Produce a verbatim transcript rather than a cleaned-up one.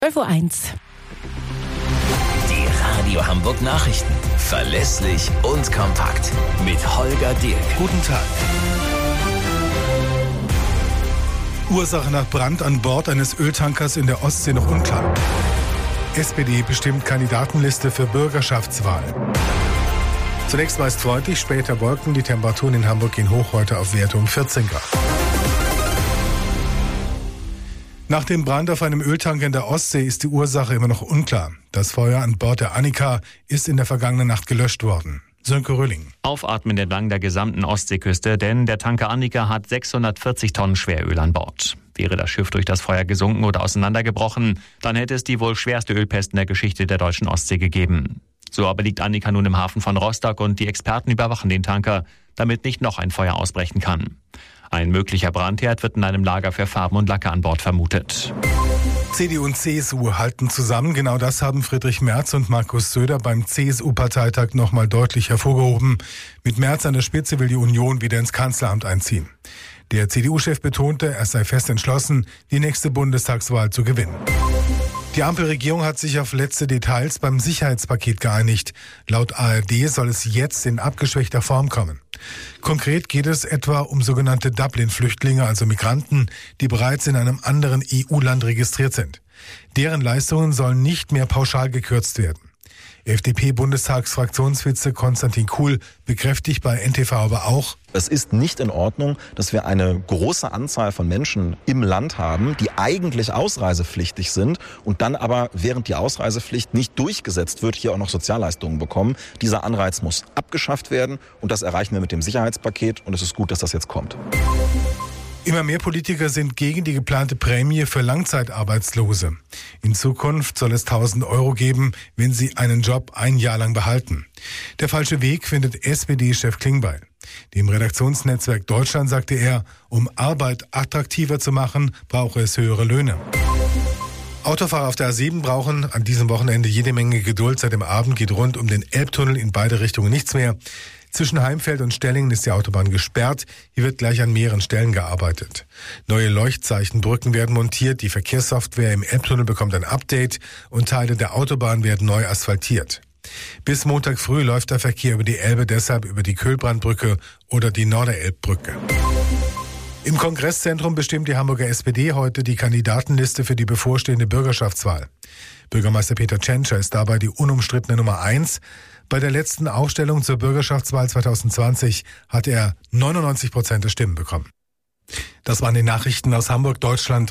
zwölf Uhr eins. Die Radio Hamburg Nachrichten. Verlässlich und kompakt. Mit Holger Dirk. Guten Tag. Ursache nach Brand an Bord eines Öltankers in der Ostsee noch unklar. S P D bestimmt Kandidatenliste für Bürgerschaftswahl. Zunächst meist freundlich, später Wolken. Die Temperaturen in Hamburg gehen hoch, heute auf Werte um vierzehn Grad. Nach dem Brand auf einem Öltanker in der Ostsee ist die Ursache immer noch unklar. Das Feuer an Bord der Annika ist in der vergangenen Nacht gelöscht worden. Sönke Rölling. Aufatmen entlang der gesamten Ostseeküste, denn der Tanker Annika hat sechshundertvierzig Tonnen Schweröl an Bord. Wäre das Schiff durch das Feuer gesunken oder auseinandergebrochen, dann hätte es die wohl schwerste Ölpest in der Geschichte der deutschen Ostsee gegeben. So aber liegt Annika nun im Hafen von Rostock und die Experten überwachen den Tanker, damit nicht noch ein Feuer ausbrechen kann. Ein möglicher Brandherd wird in einem Lager für Farben und Lacke an Bord vermutet. C D U und C S U halten zusammen. Genau das haben Friedrich Merz und Markus Söder beim C S U-Parteitag nochmal deutlich hervorgehoben. Mit Merz an der Spitze will die Union wieder ins Kanzleramt einziehen. Der C D U-Chef betonte, er sei fest entschlossen, die nächste Bundestagswahl zu gewinnen. Die Ampelregierung hat sich auf letzte Details beim Sicherheitspaket geeinigt. Laut A R D soll es jetzt in abgeschwächter Form kommen. Konkret geht es etwa um sogenannte Dublin-Flüchtlinge, also Migranten, die bereits in einem anderen E U-Land registriert sind. Deren Leistungen sollen nicht mehr pauschal gekürzt werden. F D P-Bundestagsfraktionsvize Konstantin Kuhl bekräftigt bei N T V aber auch: Es ist nicht in Ordnung, dass wir eine große Anzahl von Menschen im Land haben, die eigentlich ausreisepflichtig sind und dann aber, während die Ausreisepflicht nicht durchgesetzt wird, hier auch noch Sozialleistungen bekommen. Dieser Anreiz muss abgeschafft werden und das erreichen wir mit dem Sicherheitspaket und es ist gut, dass das jetzt kommt. Immer mehr Politiker sind gegen die geplante Prämie für Langzeitarbeitslose. In Zukunft soll es tausend Euro geben, wenn sie einen Job ein Jahr lang behalten. Der falsche Weg, findet S P D-Chef Klingbeil. Dem Redaktionsnetzwerk Deutschland sagte er, um Arbeit attraktiver zu machen, brauche es höhere Löhne. Autofahrer auf der A sieben brauchen an diesem Wochenende jede Menge Geduld. Seit dem Abend geht rund um den Elbtunnel in beide Richtungen nichts mehr. Zwischen Heimfeld und Stellingen ist die Autobahn gesperrt. Hier wird gleich an mehreren Stellen gearbeitet. Neue Leuchtzeichenbrücken werden montiert. Die Verkehrssoftware im Elbtunnel bekommt ein Update und Teile der Autobahn werden neu asphaltiert. Bis Montag früh läuft der Verkehr über die Elbe deshalb über die Köhlbrandbrücke oder die Norderelbbrücke. Im Kongresszentrum bestimmt die Hamburger S P D heute die Kandidatenliste für die bevorstehende Bürgerschaftswahl. Bürgermeister Peter Tschentscher ist dabei die unumstrittene Nummer eins. Bei der letzten Aufstellung zur Bürgerschaftswahl zwanzig zwanzig hat er neunundneunzig Prozent der Stimmen bekommen. Das waren die Nachrichten aus Hamburg, Deutschland.